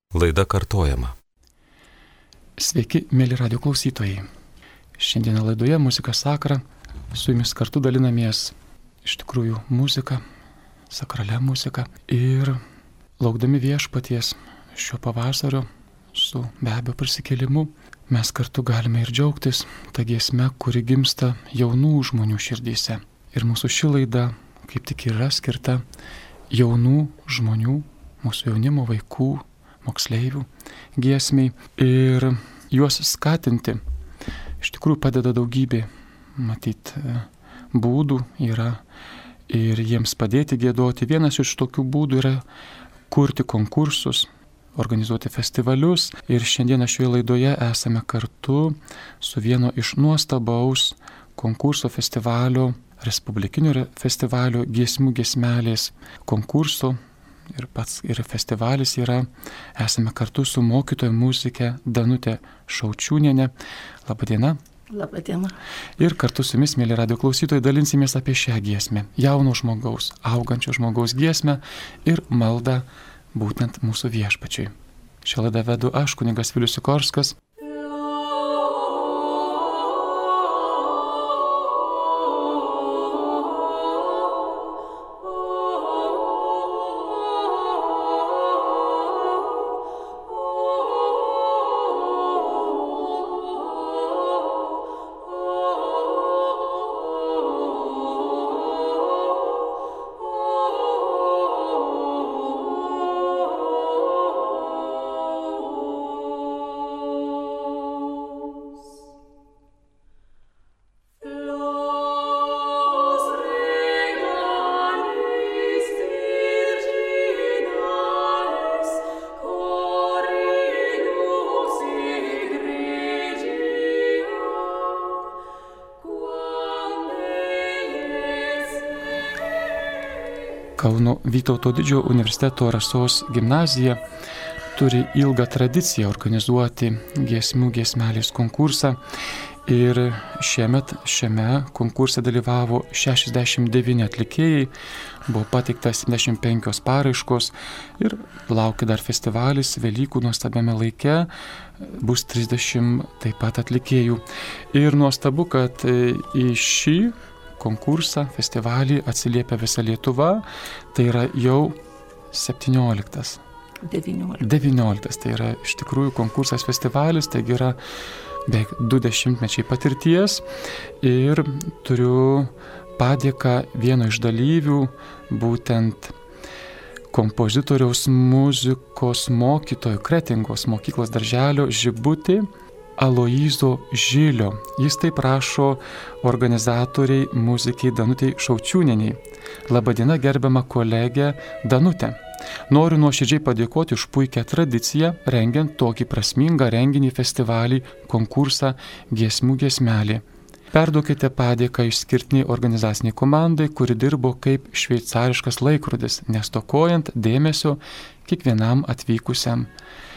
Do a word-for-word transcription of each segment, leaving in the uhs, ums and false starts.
Laida kartojama. Sveiki, mėly radio klausytojai. Šiandieną laidoje Muzika Sakra. Su jumis kartu dalinamės iš tikrųjų muziką, sakralia muzika. Ir laukdami viešpaties šio pavasario su be abejo prisikėlimu, mes kartu galime ir džiaugtis tą giesmę, kuri gimsta jaunų žmonių širdyse. Ir mūsų ši laida kaip tik yra skirta jaunų žmonių, mūsų jaunimo vaikų, moksleivių giesmiai, ir juos skatinti. Iš tikrųjų padeda daugybė, matyt, būdų yra ir jiems padėti giedoti. Vienas iš tokių būdų yra kurti konkursus, organizuoti festivalius, ir šiandieną šioje laidoje esame kartu su vieno iš nuostabaus konkurso festivalio, respublikinio festivalio giesmių giesmelės konkurso. Ir pats ir festivalis yra, esame kartu su mokytoja muzike Danute Šaučiūniene. Labadiena. Labadiena. Ir kartu su jumis, mėly radio klausytojai, dalinsimės apie šią giesmę, jauno žmogaus, augančio žmogaus giesmę ir maldą būtent mūsų viešpačiui. Šią laidą vedu aš, kunigas Vilius Sikorskas. Kauno Vytauto Didžiojo universiteto Rasos gimnazija turi ilgą tradiciją organizuoti giesmių giesmelės konkursą, ir šiemet šiame konkurse dalyvavo šešiasdešimt devyni atlikėjai, buvo pateikta septyniasdešimt penkios paraiškos ir laukia dar festivalis Velykų nuostabiame laike, bus trisdešimt taip pat atlikėjų. Ir nuostabu, kad į šį konkursą, festivalį atsiliepia visa Lietuva, tai yra jau septynioliktas. devynioliktas. devynioliktas, tai yra iš tikrųjų konkursas, festivalis, taigi yra beveik du dešimtmečiai patirties, ir turiu padėką vieno iš dalyvių, būtent kompozitoriaus muzikos mokytojo Kretingos mokyklos darželio Žibutį Aloyzo Žilio. Jis taip rašo organizatoriai muzikiai Danutei Šaučiūnieniai. Labadiena, gerbiama kolegė Danute. Noriu nuoširdžiai padėkoti už puikią tradiciją, rengiant tokį prasmingą renginį, festivalį, konkursą giesmių giesmelė. Perduokite padėką išskirtiniai organizaciniai komandai, kuri dirbo kaip šveicariškas laikrodis, nestokojant dėmesio kiekvienam atvykusiam.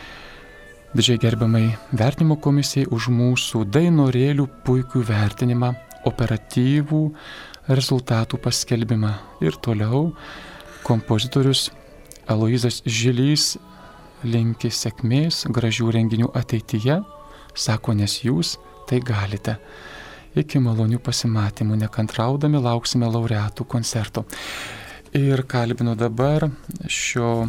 Didžiai gerbiamai vertinimo komisijai už mūsų dainorėlių puikų vertinimą, operatyvų rezultatų paskelbimą. Ir toliau kompozitorius Aloyzas Žilys linki sėkmės, gražių renginių ateityje, sako, nes jūs tai galite. Iki malonių pasimatymų, nekantraudami lauksime laureatų koncerto. Ir kalbinu dabar šio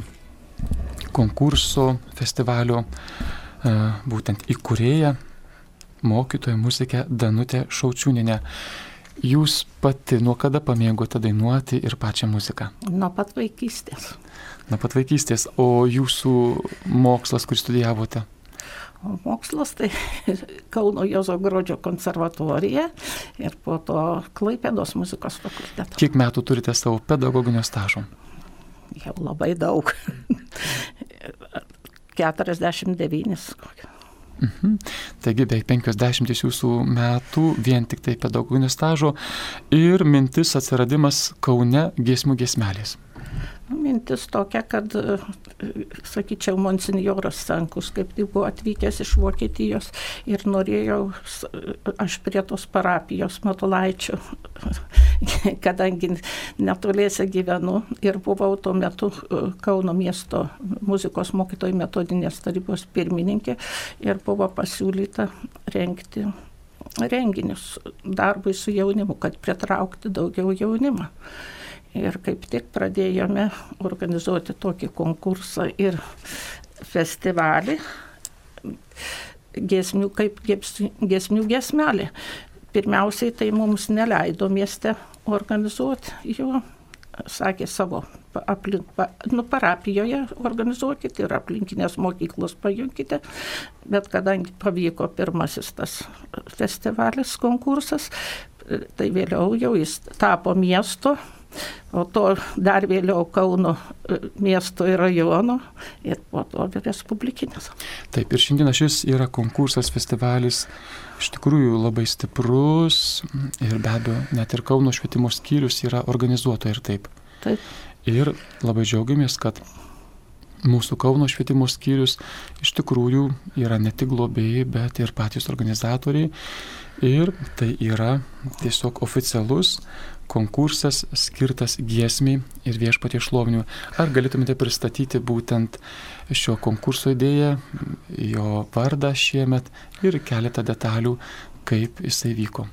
konkurso festivalio būtent įkūrėja, mokytoja muzikė Danutė Šaučiūnienė. Jūs pati nuo kada pamėgote dainuoti ir pačią muziką? Nuo pat vaikystės. Nuo pat vaikystės. O jūsų mokslas, kur studijavote? O mokslas tai Kauno Juozo Gruodžio konservatorija ir po to Klaipėdos muzikos fakulteto. Kiek metų turite savo pedagoginio stažo? Jau labai daug. keturiasdešimt devynis. Mhm. Taigi beveik penkiasdešimt jūsų metų vien tik tai pedagoginio stažo, ir mintis atsiradimas Kaune giesmių giesmelės. Mintis tokia, kad, sakyčiau, monsinjoras Stankus kaip tai buvo atvykęs iš Vokietijos ir norėjau aš prie tos parapijos Matulaičių kadangi netoliese gyvenu ir buvau tuo metu Kauno miesto muzikos mokytojų metodinės tarybos pirmininkė ir buvo pasiūlyta rengti renginius darbui su jaunimu, kad pritraukti daugiau jaunimą. Ir kaip tik pradėjome organizuoti tokį konkursą ir festivalį giesmių kaip giesmių giesmelė. Pirmiausiai tai mums neleido mieste organizuoti jo, sakė savo aplink, nu, parapijoje organizuokite ir aplinkinės mokyklos pajungkite, bet kadangi pavyko pirmasis tas festivalis, konkursas, tai vėliau jau jis tapo miesto, o to dar vėliau Kauno miesto ir rajono ir po to respublikinis. Taip, ir šiandien šis yra konkursas, festivalis, iš tikrųjų labai stiprus ir be abejo net ir Kauno švietimo skyrius yra organizuotoja ir taip. Taip. Ir labai džiaugiamės, kad mūsų Kauno švietimo skyrius iš tikrųjų yra ne tik globėjai, bet ir patys organizatoriai. Ir tai yra tiesiog oficialus konkursas skirtas giesmiai ir Viešpaties šlovinimui. Ar galėtumėte pristatyti būtent šio konkurso idėją, jo vardą šiemet ir keletą detalių, kaip jisai vyko?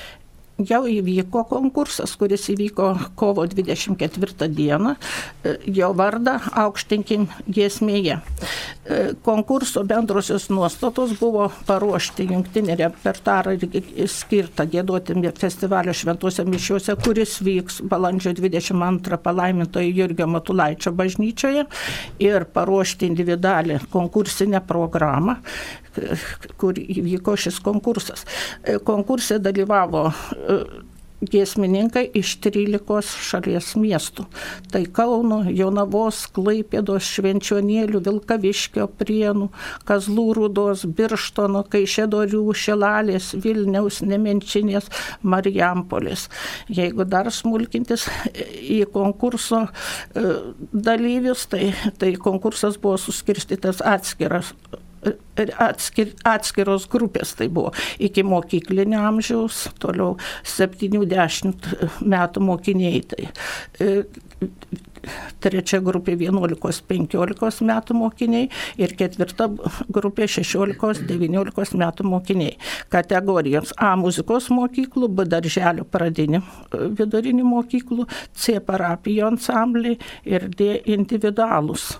Jau įvyko konkursas, kuris įvyko kovo dvidešimt ketvirtą dieną, jo vardą aukštinkim giesmėje. Konkurso bendrosios nuostatos buvo paruošti jungtinį repertuarą ir skirtą giedoti festivalio šventose mišiuose, kuris vyks balandžio dvidešimt antrą palaimintojo Jurgio Matulaičio bažnyčioje ir paruošti individualią konkursinę programą, kur įvyko šis konkursas. Konkurse dalyvavo giesmininkai iš trylikos šalies miestų. Tai Kauno, Jonavos, Klaipėdos, Švenčionėlių, Vilkaviškio, Prienų, Kazlų Rūdos, Birštono, Kaišiadorių, Šilalės, Vilniaus, Nemenčinės, Marijampolės. Jeigu dar smulkintis į konkurso dalyvius, tai, tai konkursas buvo suskirstytas atskiras Atskir, atskiros grupės, tai buvo iki mokyklinio amžiaus, toliau septynių dešimt metų mokiniai, tai trečia grupė vienuolikos penkiolikos metų mokiniai ir ketvirta grupė šešiolikos devyniolikos metų mokiniai. Kategorijos A muzikos mokyklų, B darželio pradinių vidurinių mokyklų, C parapijų ansambliai ir D individualūs.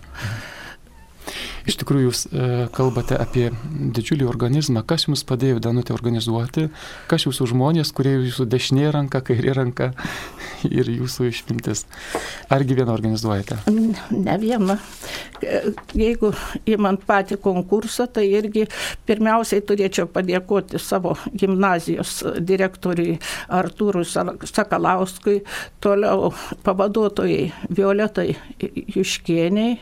Iš tikrųjų, jūs e, kalbate apie didžiulį organizmą. Kas jums padėjo, Danutė, organizuoti? Kas jūsų žmonės, kurie jūsų dešinė ranka, kairė ranka ir jūsų išmintis? Argi vieną organizuojate? Ne vieną. Jeigu įmant patį konkursą, tai irgi pirmiausiai turėčiau padėkoti savo gimnazijos direktoriui Artūrui Sakalauskui, toliau pavaduotojai Violetai Juškieniai,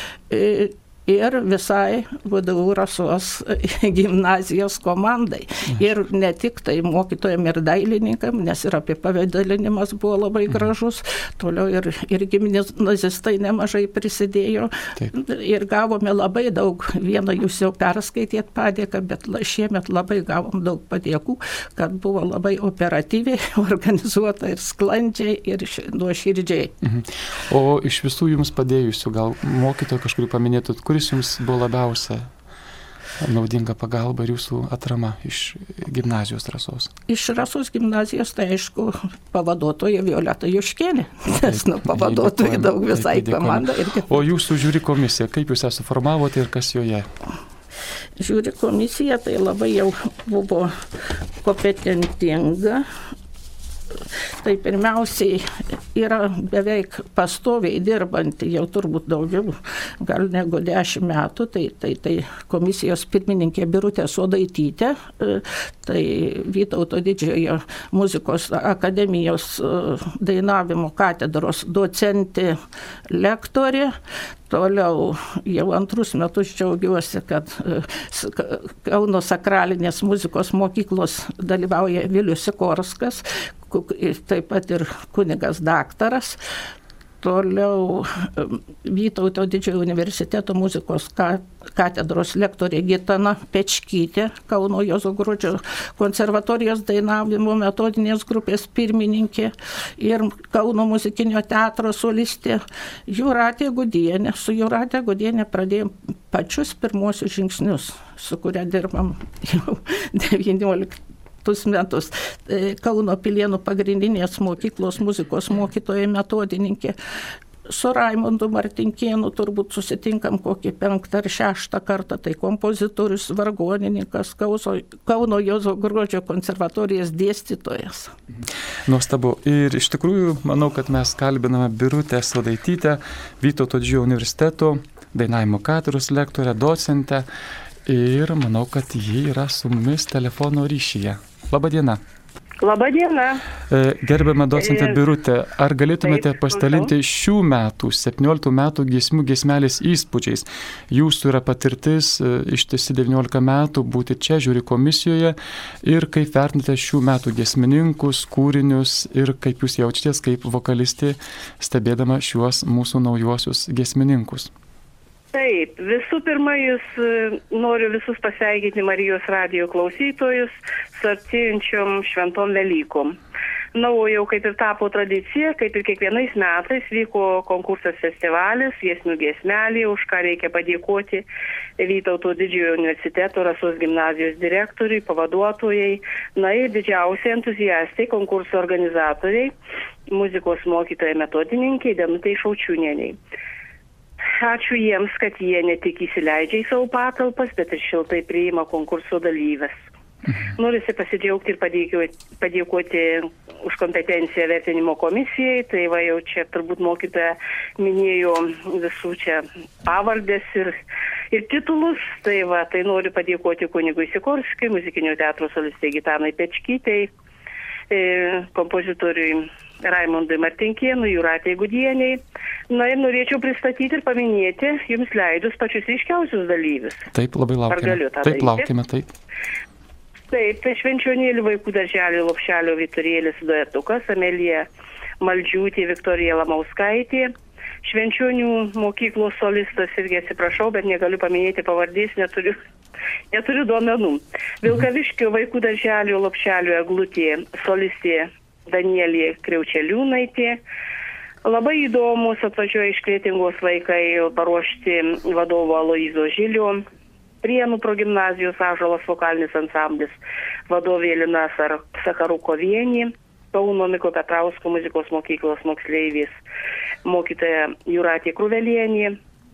ir visai V D U Rasos gimnazijos komandai. Ir ne tik tai mokytojam ir dailininkam, nes ir apie pavedalinimas buvo labai gražus, toliau ir, ir gimnazistai nemažai prisidėjo. Taip. Ir gavome labai daug, vieną jūs jau perskaitėt padėką, bet šiemet labai gavom daug padėkų, kad buvo labai operatyviai organizuota ir sklandžiai ir nuoširdžiai. Mhm. O iš visų jums padėjusių, gal mokytojo kažkurį paminėtut, kuris jums buvo labiausia naudinga pagalba ir jūsų atrama iš gimnazijos Rasos? Iš Rasos gimnazijos, tai aišku, pavaduotoja Violeta Juškienė, nes nu, pavaduotoja daug visai komanda. Irgi... O jūsų žiūri komisija, kaip jūs ją suformavote ir kas joje? Žiūri komisija, tai labai jau buvo kompetentinga. Tai pirmiausiai yra beveik pastoviai dirbanti, jau turbūt daugiau, gal negu dešimt metų, tai, tai, tai komisijos pirmininkė Birutė Sodaitytė, tai Vytauto didžiojo muzikos akademijos dainavimo katedros docentė lektorė. Toliau jau antrus metus džiaugiuosi, kad Kauno sakralinės muzikos mokyklos dalyvauja Vilius Sikorskas, taip pat ir kunigas daktaras. Toliau Vytauto didžiojo universiteto muzikos katedros lektorė Gitana Pečkytė, Kauno Juozo Gruodžio konservatorijos dainavimo metodinės grupės pirmininkė ir Kauno muzikinio teatro solistė Jūratė Gudienė. Su Jūratė Gudienė pradėjom pačius pirmuosius žingsnius, su kuria dirbam jau devynioliktus metus. Kauno Pilėnų pagrindinės mokyklos muzikos mokytoja metodininkė. Su Raimondu Martinkėnu turbūt susitinkam kokį penktą ar šeštą kartą, tai kompozitorius, vargonininkas, Kauno, Kauno Juozo Gruodžio konservatorijos dėstytojas. Nuostabu. Ir iš tikrųjų, manau, kad mes kalbiname Birutę Sadaitytę, Vytauto didžiojo universiteto dainavimo katedros lektorę, docentę, ir manau, kad ji yra su mumis telefono ryšyje. Labadiena. Labadiena. Gerbiama docentė Birutė, ar galėtumėte pasidalinti šių metų, septynioliktų metų giesmių giesmelės įspūdžiais? Jūsų yra patirtis ištisi devyniolika metų būti čia žiūri komisijoje ir kaip vertinate šių metų giesmininkus, kūrinius ir kaip jūs jaučiatės kaip vokalistė stebėdama šiuos mūsų naujuosius giesmininkus? Taip, visų pirma, jūs noriu visus pasveikinti Marijos radijo klausytojus su artėjančiom šventom Velykom. Na, o jau kaip ir tapo tradicija, kaip ir kiekvienais metais vyko konkursas festivalis, giesmių giesmelė, už ką reikia padėkoti Vytauto didžiojo universiteto Rasos gimnazijos direktoriui, pavaduotojai, na ir didžiausiai entuziastai, konkurso organizatoriai, muzikos mokytojai metodininkai Danutei Šaučiūnieniai. Ačiū jiems, kad jie ne tik įsileidžia į savo patalpas, bet ir šiltai priima konkurso dalyves. Norisi pasidžiaugti ir padėkoti, padėkoti už kompetenciją vertinimo komisijai, tai va jau čia turbūt mokytoja minėjo visų čia pavardės ir, ir titulus, tai va, tai noriu padėkoti kunigui Sikorskiui, muzikinio teatro solistei Gitanai Pečkytei, kompozitoriui Raimondui Martinkėnui, Jūratei Gudieniai. Na ir norėčiau pristatyti ir paminėti jums leidus pačius ryškiausius dalyvius. Taip, labai laukiame. Ar galiu tą taip, daryti? laukime, taip. Taip, tai Švenčionėlių vaikų darželio Lopšelio Vyturėlis duetukas, Amelija Maldžiūtė, Viktorija Lamauskaitė. Švenčionių mokyklos solistas, irgi atsiprašau, bet negaliu paminėti pavardės, neturiu, neturiu duomenų. Vilkaviškio vaikų darželio Lopšelio Eglutė, solistė Danielė Kriaučeliūnaitė. Labai įdomus atvažiuoja iš Kretingos vaikai paruošti vadovo Aloizo Žilio. Prienų progimnazijos Ąžuolas vokalinis ansamblis, vadovė Lina Sakarukovienė, Kauno Miko Petrausko muzikos mokyklos moksleivis, mokytoja Jūratė Kruvelienė,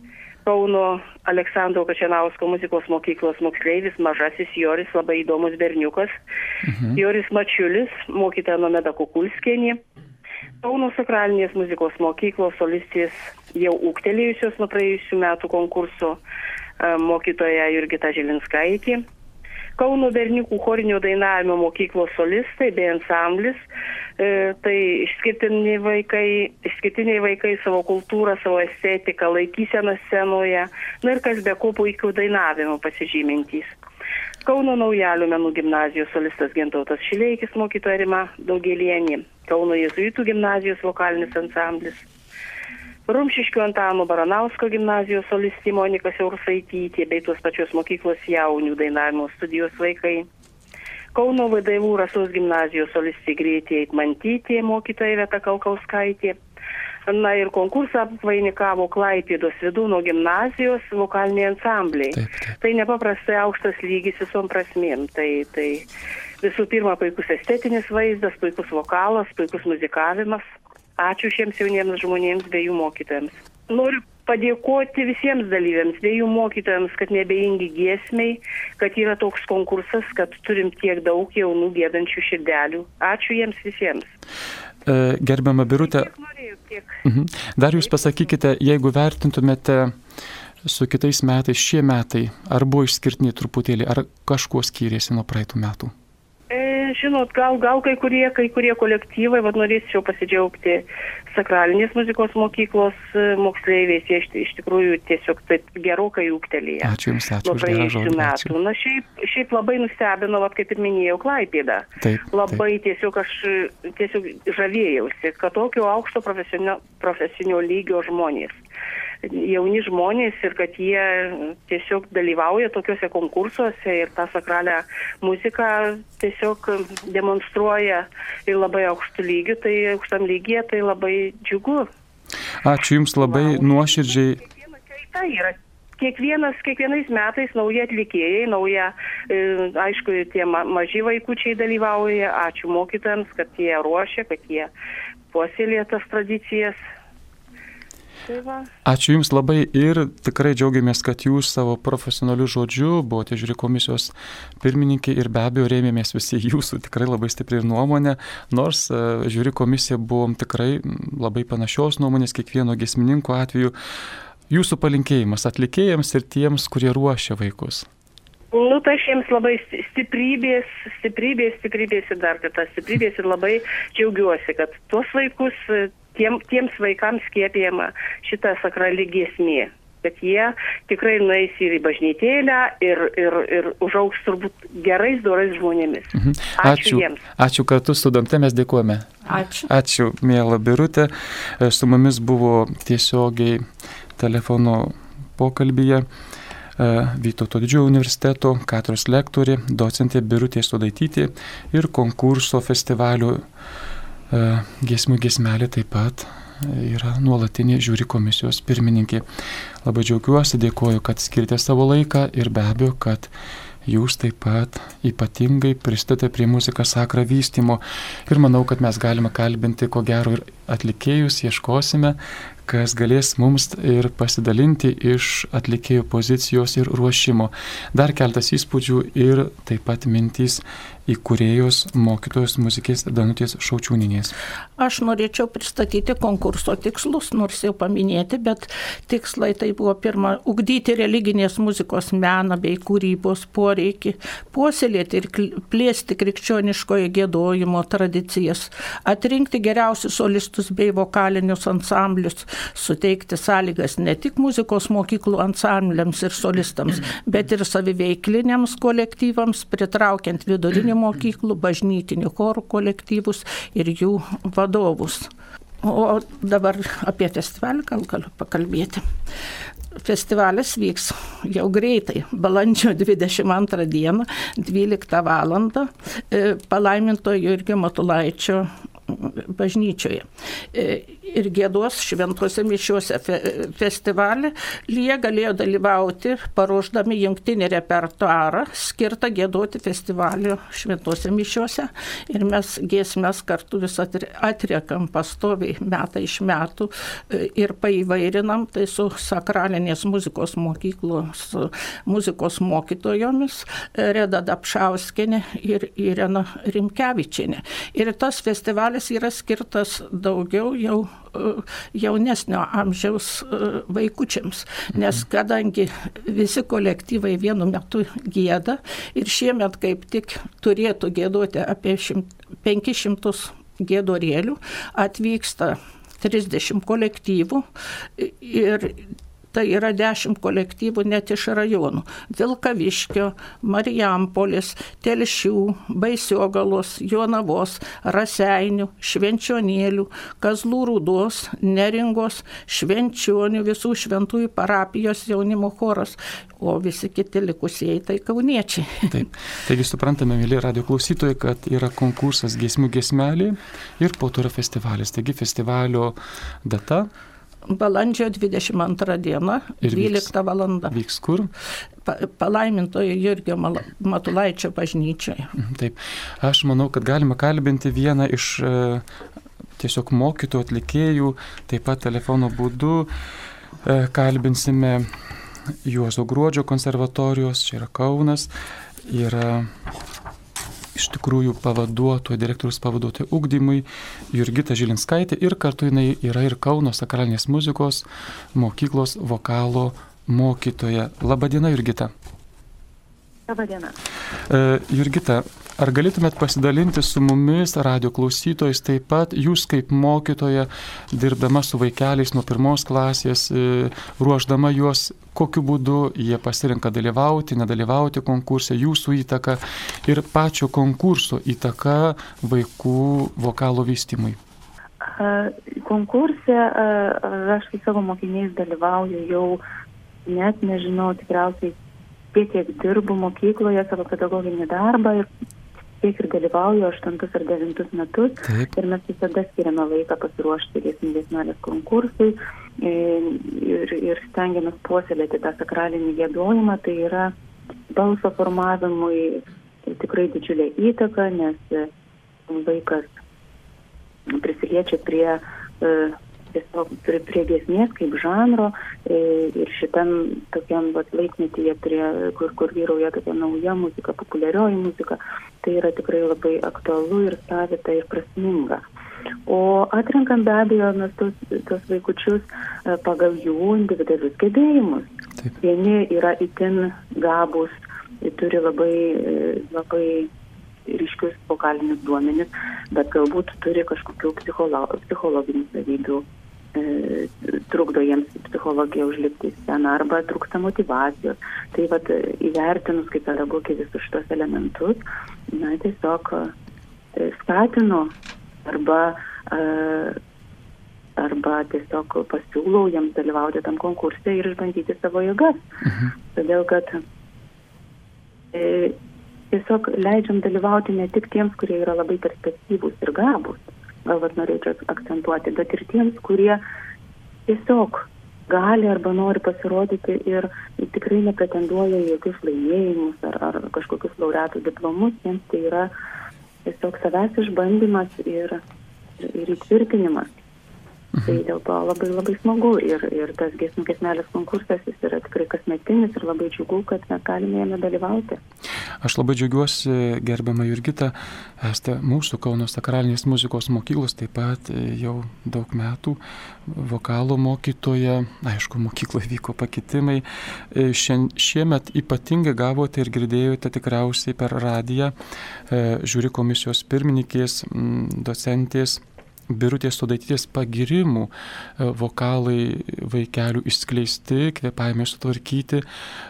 Kauno Aleksandro Kačenausko muzikos mokyklos moksleivis, mažasis Joris, labai įdomus berniukas, mhm. Joris Mačiulis, mokytoja Nomeda Kukulskienė, Kauno sakralinės muzikos mokyklos solistės jau ūgtelėjusios nuo praėjusių metų konkurso, mokytoja Jurgita Žilinskaitė, Kauno berniukų chorinio dainavimo mokyklos solistai bei ansamblis, e, tai išskirtiniai vaikai, išskirtiniai vaikai savo kultūrą, savo estetiką, laikyseną scenoje, na ir kas be ko puikių dainavimo pasižymintys. Kauno Naujalio menų gimnazijos solistas Gintautas Šileikis, mokytoja Rima Daugėlienė, Kauno Jėzuitų gimnazijos vokalinis ansamblis, Rumšiškių Antano Baranausko gimnazijos solistė Monika Siaursaitytė bei tos pačios mokyklos jaunių dainavimo studijos vaikai, Kauno V D U Rasos gimnazijos solistė Grėtė Eitmantytė, mokytoja Veta Kalkauskaitė. Na ir konkursą apvainikavo Klaipėdos Vidūno gimnazijos vokaliniai ansambliai. Taip, taip. Tai nepaprastai aukštas lygis visom prasmėm. Tai, tai visų pirma puikus estetinis vaizdas, puikus vokalas, puikus muzikavimas. Ačiū šiems jauniems žmonėms bei jų mokytojams. Noriu padėkoti visiems dalyviams, bei jų mokytojams, kad nebeingi giesmiai, kad yra toks konkursas, kad turim tiek daug jaunų giedančių širdelių. Ačiū jiems visiems. Gerbiama Birutė, dar jūs pasakykite, jeigu vertintumėte su kitais metais, šie metai, ar buvo išskirtiniai truputėlį, ar kažkuo skyrėsi nuo praeitų metų? E, žinot, gal, gal kai kurie, kai kurie kolektyvai, vad norėčiau pasidžiaugti sakralinės muzikos mokyklos moksleiviais, jie iš, iš tikrųjų tiesiog taip gerokai ūgtelėję. Ačiū Jums, ačiū už gerą žodį. Metų. Na, šiaip, šiaip labai nustebino, vat, kaip ir minėjau, Klaipėdą. Taip, labai taip. tiesiog aš tiesiog žavėjausi, kad tokio aukšto profesinio, profesinio lygio žmonės. Jauni žmonės ir kad jie tiesiog dalyvauja tokiuose konkursuose ir tą sakralią muziką tiesiog demonstruoja ir labai aukštų lygių, tai aukštam lygyje tai labai džiugu. Ačiū Jums labai wow. nuoširdžiai. Kiekviena kaita yra. Kiekvienas, kiekvienais metais nauji atlikėjai, nauja, e, aišku, tie ma- maži vaikučiai dalyvauja. Ačiū mokytojams, kad jie ruošia, kad jie puoselėja tas tradicijas. Ačiū Jums labai ir tikrai džiaugiamės, kad Jūs savo profesionaliu žodžiu buvote žiūri komisijos pirmininkė ir be abejo rėmėmės visi Jūsų tikrai labai stipri nuomonė, nors žiūri komisija buvom tikrai labai panašios nuomonės kiekvieno giesmininko atveju. Jūsų palinkėjimas atlikėjams ir tiems, kurie ruošia vaikus. Nu, tai aš jiems labai stiprybės, stiprybės, stiprybės ir dar kartą stiprybės ir labai džiaugiuosi, kad tuos vaikus, tiem, tiems vaikams skiepijama šitą sakrali giesmė. Bet jie tikrai nueis ir į bažnytėlę ir, ir, ir užaugs turbūt gerais, dorais žmonėmis. Mhm. Ačiū, ačiū jiems. Ačiū kartu su Dante, mes dėkojame. Ačiū. Ačiū, miela Birutė. Su mumis buvo tiesiogiai telefono pokalbyje Vytauto Didžiojo universiteto katedros lektorė, docentė Birutė Sodaitytė ir konkurso festivalio giesmių giesmelė taip pat yra nuolatinė žiūri komisijos pirmininkė. Labai džiaugiuosi, dėkoju, kad skirtė savo laiką ir be abejo, kad Jūs taip pat ypatingai pristatė prie Musika Sacra vystymo ir manau, kad mes galime kalbinti ko gero ir atlikėjus, ieškosime, kas galės mums ir pasidalinti iš atlikėjų pozicijos ir ruošimo. Dar keltas įspūdžių ir taip pat mintys įkūrėjos mokytojos muzikės Danutės Šaučiūninės. Aš norėčiau pristatyti konkurso tikslus, nors jau paminėti, bet tikslai tai buvo pirma, ugdyti religinės muzikos meną bei kūrybos poreikį, puoselėti ir plėsti krikščioniškojo giedojimo tradicijas, atrinkti geriausius solistus bei vokalinius ansamblius, suteikti sąlygas ne tik muzikos mokyklų ansambliams ir solistams, bet ir saviveikliniams kolektyvams, pritraukiant vidurinių mokyklų, bažnytinių chorų kolektyvus ir jų vadovus. O dabar apie festivalį gal galiu pakalbėti. Festivalis vyks jau greitai, balandžio dvidešimt antrą dieną, dvyliktą valandą, palaimintojo Jurgio Matulaičio bažnyčioje. Ir giedos šventose mišiuose festivalį. Jie galėjo dalyvauti, paruošdami jungtinį repertuarą, skirtą giedoti festivalio šventose mišiuose. Ir mes giesmes kartu vis atliekam pastoviai metai iš metų ir paįvairinam tai su sakralinės muzikos mokyklos muzikos mokytojomis Reda Dapšauskienė ir Irena Rimkevičienė. Ir tas festivalis yra skirtas daugiau jau jaunesnio amžiaus vaikučiams, nes kadangi visi kolektyvai vienu metu gieda ir šiemet kaip tik turėtų giedoti apie penkis šimtus giedorėlių, atvyksta trisdešimt kolektyvų ir tai yra dešimt kolektyvų net iš rajonų. Vilkaviškio, Marijampolės, Telšių, Baisiogalos, Jonavos, Raseinių, Švenčionėlių, Kazlų Rūdos, Neringos, Švenčionių, visų šventųjų parapijos jaunimo choras, o visi kiti likusieji tai kauniečiai. Taip. Taigi suprantame, mėly radijo klausytojai, kad yra konkursas giesmių giesmelė ir po to yra festivalis. Taigi festivalio data balandžio dvidešimt antrą dieną, dvyliktą valandą. Vyks kur? Pa, palaimintojo Jurgio Matulaičio bažnyčioje. Taip. Aš manau, kad galima kalbinti vieną iš e, tiesiog mokytojų, atlikėjų, taip pat telefono būdu e, kalbinsime Juozo Gruodžio konservatorijos, čia yra Kaunas, yra iš tikrųjų pavaduotoja, direktorius pavaduotoja ugdymui Jurgita Žilinskaitė ir kartu jinai yra ir Kauno sakralinės muzikos mokyklos vokalo mokytoja. Labadiena, Jurgita. Labadiena. E, Jurgita, ar galėtumėt pasidalinti su mumis, radio klausytojais, taip pat jūs kaip mokytoja, dirbdama su vaikeliais nuo pirmos klasės, ruošdama juos, kokiu būdu jie pasirenka dalyvauti, nedalyvauti konkurse, jūsų įtaka ir pačio konkurso įtaka vaikų vokalo vystymui? Konkurse aš su savo mokiniais dalyvauju jau, net nežinau, tikriausiai tiek, kiek dirbu mokykloje savo pedagoginį darbą ir tiek ir dalyvauju aštuntus ar devintus metus. Taip. Ir mes visada skiriame laiką pasiruošti giesmių giesmelės konkursui ir, ir stengiamės puoselėti tą sakralinį giedojimą. Tai yra balso formavimui tikrai didžiulė įtaka, nes vaikas prisiliečia prie tiesiog prie, prie giesmės kaip žanro ir šitam tokiam vat, laikmetyje, prie, kur, kur vyrauja tokia nauja muzika, populiarioji muzika, tai yra tikrai labai aktualu ir savita ir prasminga. O atrenkam be abejo mes tos, tos vaikučius pagal jų individualius gebėjimus. Taip. Vieni yra itin gabūs, turi labai, labai ryškius vokalinius duomenis, bet galbūt turi kažkokių psicholo, psichologinių savybių, e, trukdo jiems psichologija užlipti į sceną arba trūksta motyvacijos. Tai vat, įvertinus kaip pedagogė visus šitos elementus, na, tiesiog e, skatinu arba, e, arba tiesiog pasiūlau jiems dalyvauti tam konkurse ir išbandyti savo jėgas. Mhm. Todėl, kad e, tiesiog leidžiam dalyvauti ne tik tiems, kurie yra labai perspektyvūs ir gabūs, galbūt norėčiau akcentuoti, bet ir tiems, kurie tiesiog gali arba nori pasirodyti ir tikrai nepretenduoja į jokius laimėjimus ar, ar kažkokius laureatų diplomus, jiems tai yra tiesiog savęs išbandymas ir, ir, ir įtvirtinimas. Mhm. Tai dėl to labai labai smagu ir, ir tas giesmių giesmelės konkursas jis yra tikrai kasmetinis ir labai džiugu, kad mes galime jame dalyvauti. Aš labai džiaugiuosi, gerbiama Jurgita, esate mūsų Kauno sakralinės muzikos mokyklos taip pat jau daug metų vokalo mokytoja, aišku, mokykloje vyko pakitimai. Šien, šiemet ypatingai gavote ir girdėjote tikriausiai per radiją žiūri komisijos pirmininkės, docentės Birutės Sudaitytės pagirimų, vokalai vaikelių išskleisti, kvėpavimai sutvarkyti.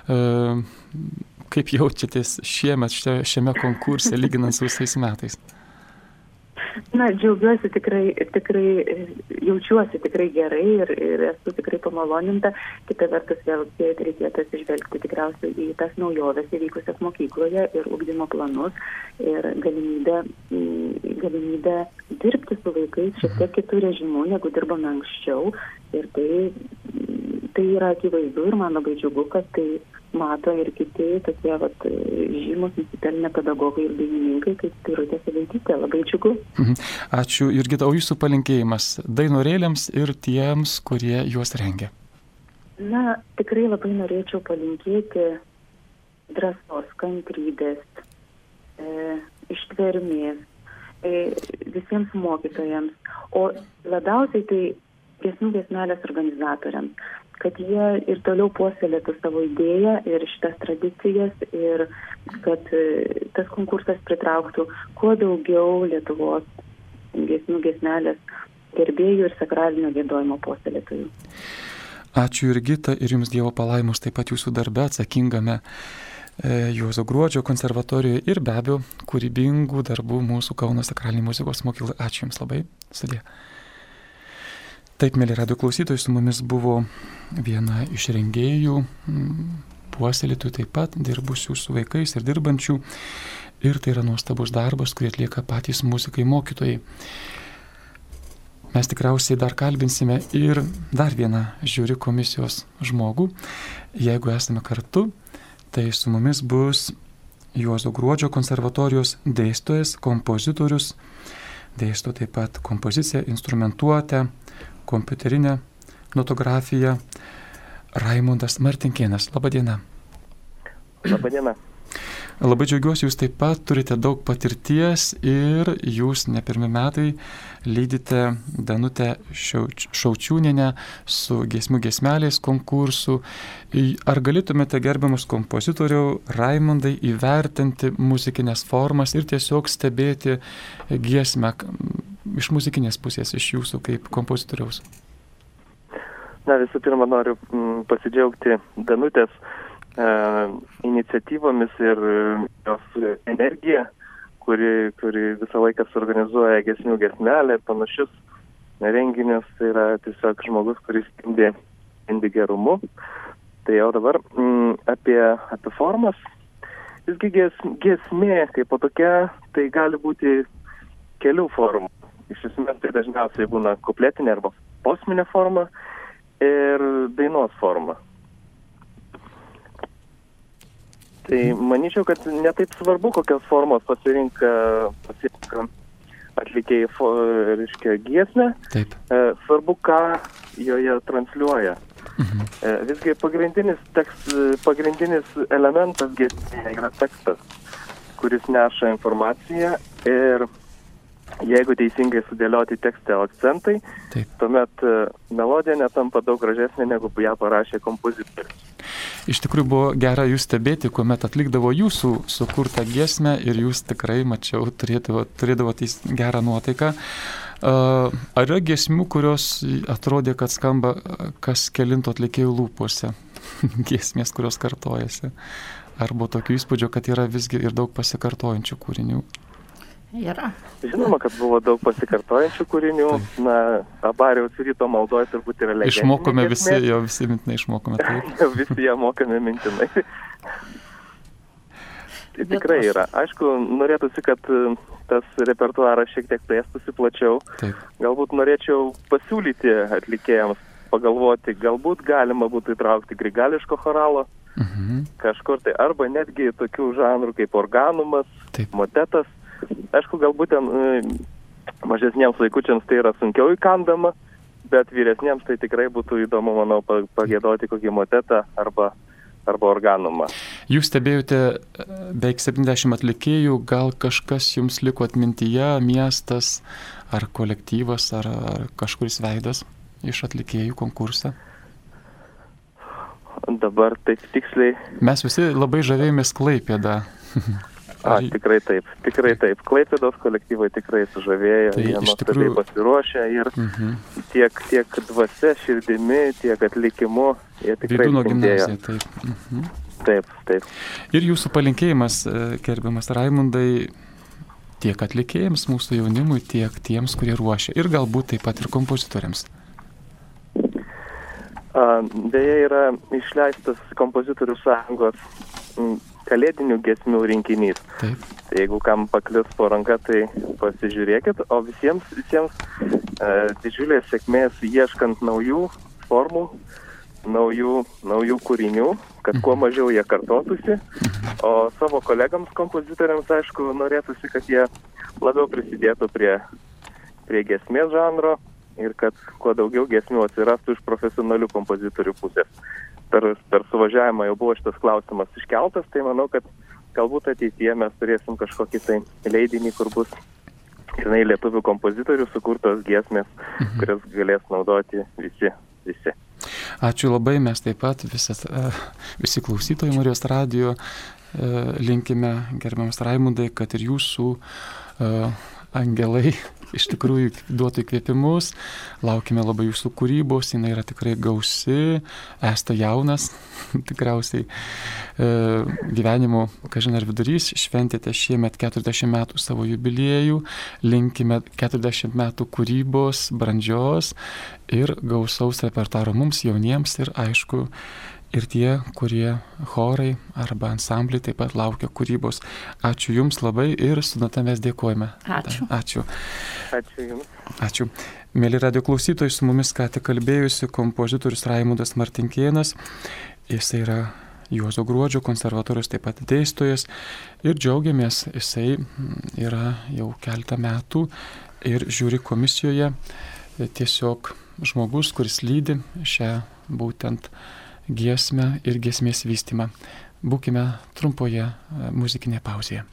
Kaip jaučiatės šiemet šiame konkurse lyginant su visais metais? Na, džiaugiuosi tikrai, tikrai, jaučiuosi tikrai gerai ir, ir esu tikrai pamaloninta. Kita vertus, vėl reikėtų atsižvelgti tikriausiai į tas naujoves įvykusias mokykloje ir ugdymo planus ir galimybę, galimybę dirbti su vaikais šiek tiek kitų režimų, negu dirbame anksčiau. Ir tai, tai yra akivaizdu ir man labai džiugu, kad tai mato ir kiti tokie vat, žymus nusipelnę pedagogai ir dainininkai, kaip Birutė Sudaitytė. Labai džiugu. Ačiū, Jurgita. O jūsų palinkėjimas dainorėliams ir tiems, kurie juos rengia? Na, tikrai labai norėčiau palinkėti drąsos, kantrybės, e, ištvermės e, visiems mokytojams, o labiausiai tai giesmių giesmelės organizatoriams, kad jie ir toliau puoselėtų savo idėją ir šitas tradicijas ir kad tas konkursas pritrauktų kuo daugiau Lietuvos giesmių giesmelės gerbėjų ir sakralinio giedojimo puoselėtojų. Ačiū Jurgita ir jums Dievo palaimos taip pat jūsų darbe atsakingame Juozo Gruodžio konservatorijoje ir be abejo kūrybingų darbų mūsų Kauno sakralinėje muzikos mokykloje. Ačiū jums labai. Sudie. Taip, mėly radijo klausytojai, su mumis buvo viena iš rengėjų, puoselėtojų taip pat, dirbusių su vaikais ir dirbančių. Ir tai yra nuostabus darbas, kurį atlieka patys muzikai mokytojai. Mes tikriausiai dar kalbinsime ir dar vieną žiūri komisijos žmogų. Jeigu esame kartu, tai su mumis bus Juozo Gruodžio konservatorijos dėstytojas, kompozitorius, dėsto taip pat kompoziciją, instrumentuotę, kompiuterinę notografiją, Raimundas Martinkėnas. Labadiena. Labadiena. Labai džiaugiuosi, jūs taip pat turite daug patirties ir jūs ne pirmi metai lydite Danutę Šaučiūnienę su giesmių giesmelės konkursu. Ar galėtumėte, gerbiamus kompozitoriau Raimundai, įvertinti muzikinės formas ir tiesiog stebėti giesmę iš muzikinės pusės, iš jūsų kaip kompozitoriaus? Na, visų pirma, noriu m, pasidžiaugti Danutės e, iniciatyvomis ir jos energiją, kuri, kuri visą laiką suorganizuoja giesmių giesmelę ir panašius renginius. Tai yra tiesiog žmogus, kuris spindi, spindi gerumu. Tai jau dabar m, apie, apie formas. Visgi gies, giesmė kaip po tokia, tai gali būti kelių formų. Iš esmės tai dažniausiai būna kupletinė arba posminė forma ir dainos forma. Tai manyčiau, kad netaip svarbu, kokios formos pasirinka, pasirinka atlikėjai, reiškia, giesmę. Taip. E, svarbu, ką joje transliuoja. Mhm. E, visgi pagrindinis, tekst, pagrindinis elementas giesmėje yra tekstas, kuris neša informaciją ir jeigu teisingai sudėlioti tekste akcentai, taip, tuomet melodija netampa daug gražesnė, negu ją parašė kompozitorius. Iš tikrųjų buvo gera jūs stebėti, kuomet atlikdavo jūsų sukurtą giesmę ir jūs tikrai, mačiau, turėdavo, turėdavo gerą nuotaiką. Ar yra giesmių, kurios atrodė, kad skamba kas kelinto atlikėjų lūpose? Giesmės, kurios kartojasi. Ar buvo tokių įspūdžio, kad yra visgi ir daug pasikartojančių kūrinių? Yra. Žinoma, kad buvo daug pasikartojančių kūrinių. Taip. Na, Abariaus ryto maldoje turbūt yra legendinė. Išmokome visi, jo visi mintinai išmokome. Taip. Visi ją mokame mintinai. Tai tikrai yra. Aišku, norėtųsi, kad tas repertuaras šiek tiek plėstųsi plačiau. Taip. Galbūt norėčiau pasiūlyti atlikėjams pagalvoti, galbūt galima būtų įtraukti grigališko choralo, mhm. kažkur tai, arba netgi tokių žanrų kaip organumas, taip, motetas. Aišku, galbūt ten mažesniems vaikučiams tai yra sunkiau įkandama, bet vyresniems tai tikrai būtų įdomu, manau, pagiedoti kokį motetą arba, arba organumą. Jūs stebėjote beveik septyniasdešimt atlikėjų, gal kažkas jums liko atmintyje, miestas ar kolektyvas ar, ar kažkuris veidas iš atlikėjų konkursą? Dabar taip tiksliai. Mes visi labai žavėjomės Klaipėdą. A, tikrai taip, tikrai taip. Klaipėdos kolektyvai tikrai sužavėjo, tai, jie nuostabiai tikrųjų... pasiruošę ir uh-huh. tiek, tiek dvasia, širdimi, tiek atlikimu, jie tikrai spindėjo. Taip. Uh-huh. taip, taip. Ir jūsų palinkėjimas, gerbiamas Raimundai, tiek atlikėjams, mūsų jaunimui, tiek tiems, kurie ruošia ir galbūt taip pat ir kompozitoriams. Deja, yra išleistas kompozitorių sąjungos kalėdinių giesmių rinkinys. Taip. Tai jeigu kam paklius po ranka, tai pasižiūrėkit, o visiems, visiems e, didžiulės sėkmės ieškant naujų formų, naujų, naujų kūrinių, kad kuo mažiau jie kartotųsi, o savo kolegams kompozitoriams, aišku, norėtųsi, kad jie labiau prisidėtų prie, prie giesmės žanro ir kad kuo daugiau giesmių atsirastų iš profesionalių kompozitorių pusės. Per, per suvažiavimą jau buvo šitas klausimas iškeltas, tai manau, kad galbūt ateityje mes turėsim kažkokį tai leidinį, kur bus žinai, lietuvių kompozitorių sukurtos giesmės, mhm. kurias galės naudoti visi. visi. Ačiū labai, mes taip pat visas, visi klausytojai Marijos radijo linkime, gerbiamas Raimundai, kad ir jūsų angelai iš tikrųjų duotų įkvėpimus, laukime labai jūsų kūrybos, jinai yra tikrai gausi, esate jaunas, tikriausiai e, gyvenimo, kažin ar vidurys, šventėte šiemet keturiasdešimt metų savo jubiliejų, linkime keturiasdešimt metų kūrybos, brandžios ir gausaus repertuaro mums jauniems ir aišku, ir tie, kurie chorai arba ansambliai taip pat laukia kūrybos. Ačiū Jums labai ir su Nata mes dėkojame. Ačiū. Ačiū. Ačiū Jums. Ačiū. Mėly radio klausytojai, su mumis ką tik kalbėjusi kompozitorius Raimundas Martinkėnas. Jis yra Juozo Gruodžio konservatorijos taip pat dėstytojas ir džiaugiamės, jisai yra jau keletą metų ir žiūri komisijoje tiesiog žmogus, kuris lydi šią būtent giesmę ir giesmės vystymą. būkime trumpoje muzikinėje pauzėje.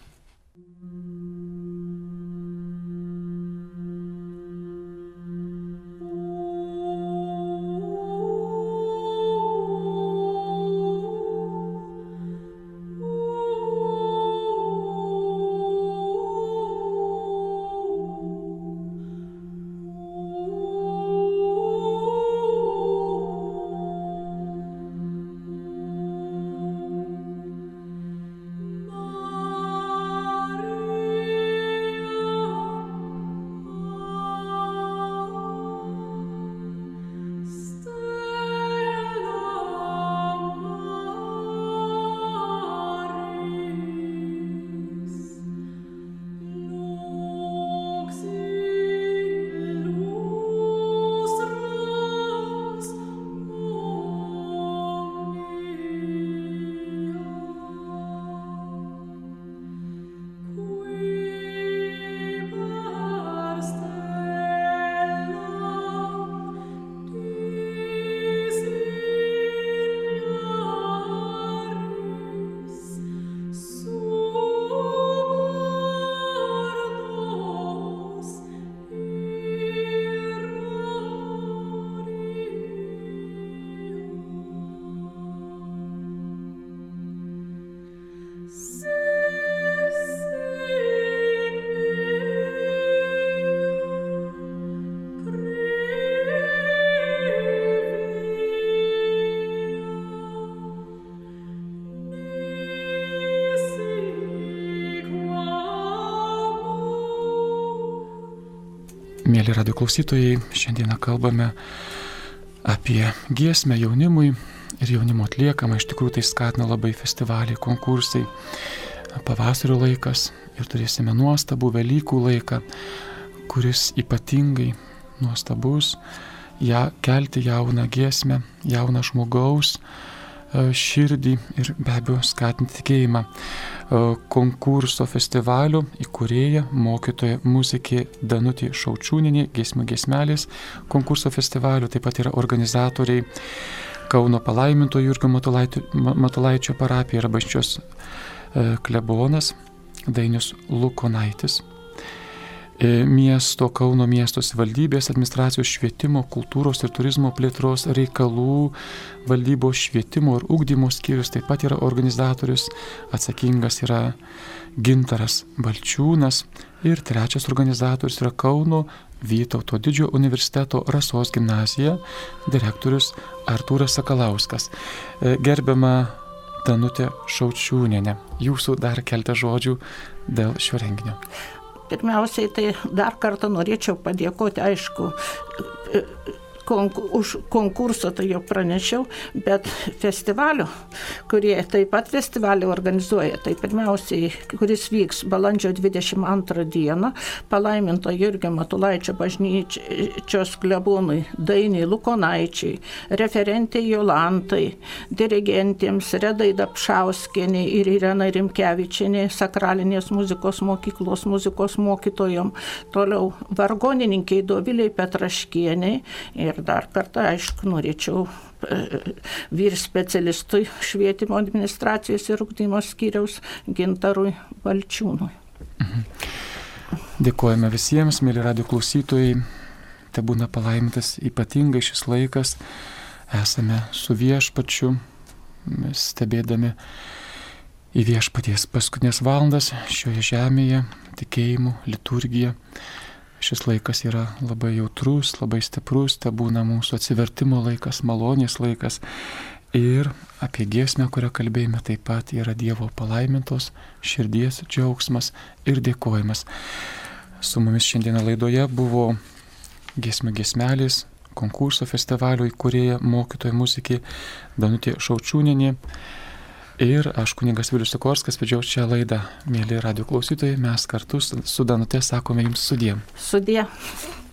Mėly radijo klausytojai, šiandieną kalbame apie giesmę jaunimui ir jaunimo atliekamą. Iš tikrųjų tai skatina labai festivaliai, konkursai, pavasario laikas ir turėsime nuostabų Velykų laiką, kuris ypatingai nuostabus, ja, kelti jauną giesmę, jauną žmogaus širdį ir be abejo skatinti tikėjimą. Konkurso festivalio įkūrėja, mokytoja muzikė Danutė Šaučiūnienė, giesmių giesmelės konkurso festivalio, taip pat yra organizatoriai Kauno palaiminto Jurgio Matulaičio parapija ir bažnyčios klebonas Dainius Lukonaitis. Miesto, Kauno miesto savivaldybės administracijos švietimo, kultūros ir turizmo plėtros reikalų valdybos švietimo ir ugdymo skyrius taip pat yra organizatorius, atsakingas yra Gintaras Balčiūnas ir trečias organizatorius yra Kauno Vytauto Didžiojo universiteto Rasos gimnazija, direktorius Artūras Sakalauskas. Gerbiama Danutė Šaučiūnienė, jūsų dar keletą žodžių dėl šio renginio. Pirmiausiai, tai dar kartą norėčiau padėkoti, aišku, konk- už konkursą, tai jau pranešiau, bet festivalio, kurie taip pat festivalį organizuoja, tai pirmiausiai, kuris vyks balandžio dvidešimt antrą dieną, palaiminto Jurgio Matulaičio bažnyčios klebonui Dainiai Lukonaičiai, referentė Jolantai, dirigentėms Redai Dapšauskienė ir Irena Rimkevičienė, sakralinės muzikos mokyklos muzikos mokytojom, toliau vargonininkiai Doviliai Petraškieniai ir dar kartą, aišku, norėčiau vyr specialistui švietimo administracijos ir ugdymo skyriaus Gintarui Balčiūnui. Mhm. Dėkojame visiems, mėly radijo klausytojai, te būna palaimintas ypatingai šis laikas, esame su viešpačiu, stebėdami į viešpaties paskutinės valandas šioje žemėje, tikėjimu, liturgija. Šis laikas yra labai jautrus, labai stiprus, te būna mūsų atsivertimo laikas, malonės laikas. Ir apie giesmę, kurią kalbėjome, taip pat yra Dievo palaimintos širdies džiaugsmas ir dėkojimas. Su mumis šiandieną laidoje buvo giesmių giesmelės konkurso festivalio įkūrėja, mokytoja muzikė Danutė Šaučiūnienė. Ir aš kunigas Vilius Sikorskas vedžiau šią laidą. Mėly radijo klausytojai, mes kartu su Danute sakome jums sudie. Sudie.